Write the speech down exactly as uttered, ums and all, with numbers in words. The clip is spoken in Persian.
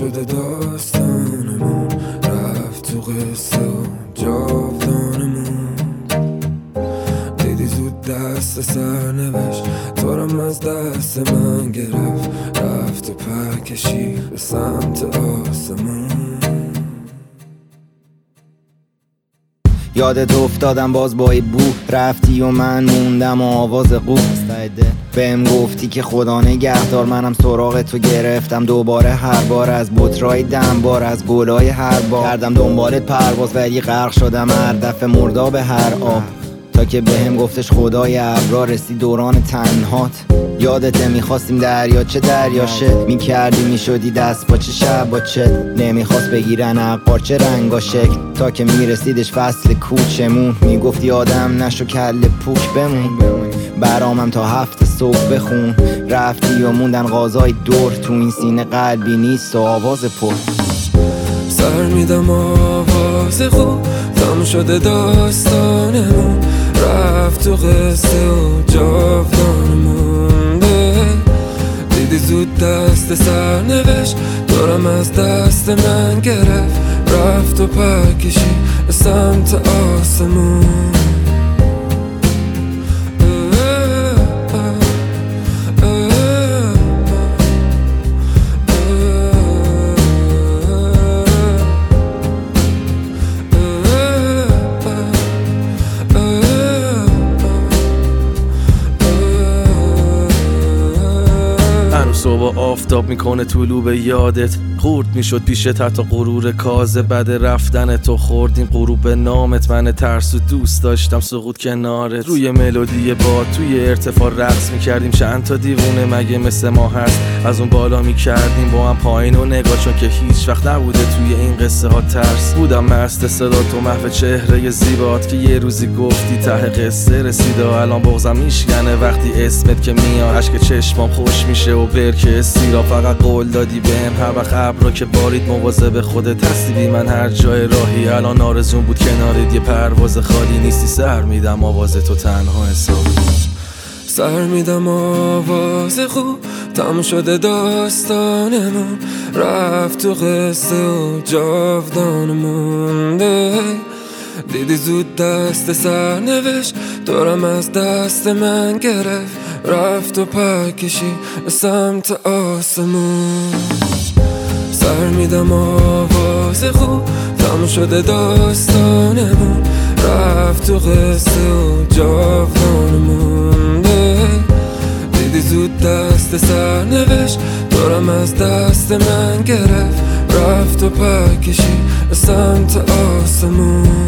شده داستانمون، رفت تو قصه و جاودانمون. دیدی زود دست سرنوشت تو رم از دست من گرفت، رفت و پر کشید به سمت آسمون. یادت افتادم باز با ای بو، رفتی و من موندم و آواز قو. بهم گفتی که خدا نگهدار، منم سراغ تو گرفتم دوباره، هر بار از بطرای دنبار، از گلای هر بار کردم دنبالت پرواز، ولی غرق شدم هر دفعه مرداب هر آب. تا که بهم گفتش خدای ابرار، رسی دوران تنهات. یادت میخواستیم دریاچه دریاشه میکردی، میشدی دست باچه شب باچه، نمیخواست بگیرن عقارچه رنگا شکل، تا که میرسیدش فصل کوچمون. میگفتی آدم نشو کل پوک بمون، برامم تا هفت صبح بخون. رفتی و موندن غازای دور، تو این سینه قلبی نیست و آواز پر. سر میدم آواز خوب، تم شده داستانمون، رفت تو قصه و جاودانمون. دیدی زود دست سرنوشت دورم از دست من گرفت، رفت و پر کشید به سمت آسمون. صبح آفتاب میکنه طلوع به یادت، خورد میشد پیشت حتی غرور کازه. بعد رفتن تو خوردیم غروب به نامت، من ترس و دوست داشتم سقوط کنارت. روی ملودی باد توی ارتفاع رقص میکردیم، چند تا دیوونه مگه مثل ما هست، از اون بالا میکردیم با هم پایین و نگاه، چون که هیچ وقت نبوده توی این قصه ها ترس. بودم مست صدا تو محو چهره زیبات، که یه روزی گفتی ته قصه رسیده. الان بغضم میشکنه وقتی اسمت که میاد، اشک چشمام خوش میشه و برکه استیرا. فقط قول دادی بهم هر وقت ابرا که بارید مواظب خودت هستی بی من هر جای راهی. الان آرزون بود کنارت یه پرواز خالی، نیستی سر میدم آواز تو تنها حسابی. سر میدم آواز خوب، تم شده داستانمون، رفت تو قصه و جاودانمون. دیدی زود دست سرنوشت دورم از دست من گرفت، رفت و پر کشید به سمت آسمون. سر میدم آواز خوب، تم شده داستانمون، رفت تو قصه و جاودانمون. دیدی زود دست سرنوشت دورم از دست من گرفت، رفت و پر کشید به سمت آسمون.